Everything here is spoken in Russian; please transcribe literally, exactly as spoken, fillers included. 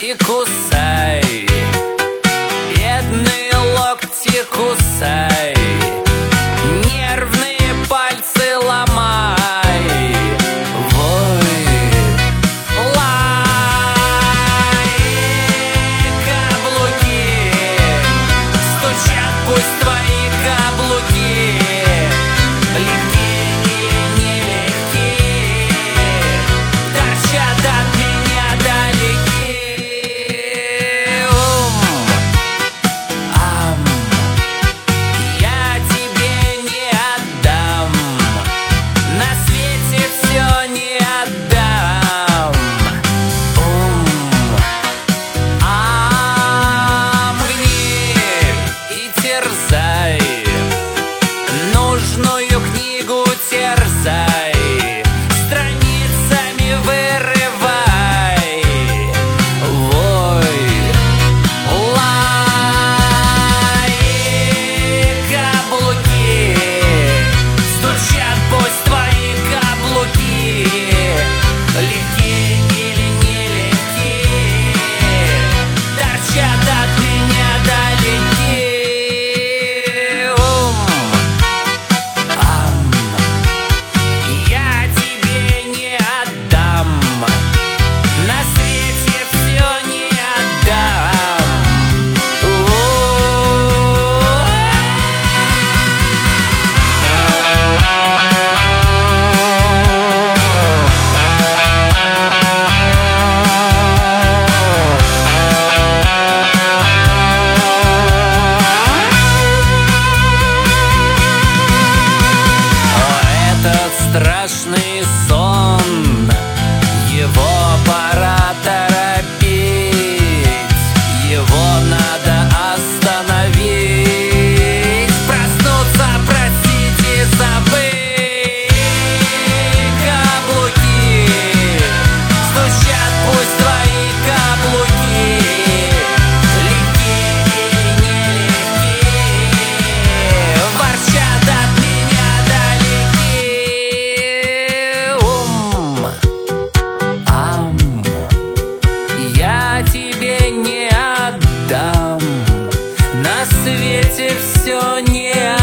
локти кусай, бедные локти кусай, нервные пальцы ломай. Вой, лай, каблуки стучат, пусть твои каблуки легкие или нелегкие, торчат от меня далеки. Ум, ам, я тебе не отдам, на свете все не отдам. Ум, ам, гни и терзай, нужную книгу терзай, страницами вырывай. Вой, лай, каблуки стучат, пусть твои каблуки легкие или нелегкие, торчат от меня далеки. Ум, ам, я тебе не отдам, на свете все не отдам. О, этот страшный сон, его пора торопить, его надо остановить, проснуться, простить и забыть. Каблуки стучат, пусть твои каблуки легкие или нелегкие, ворчат от меня далеки. Ум, ам, я тебе не отдам, на свете все не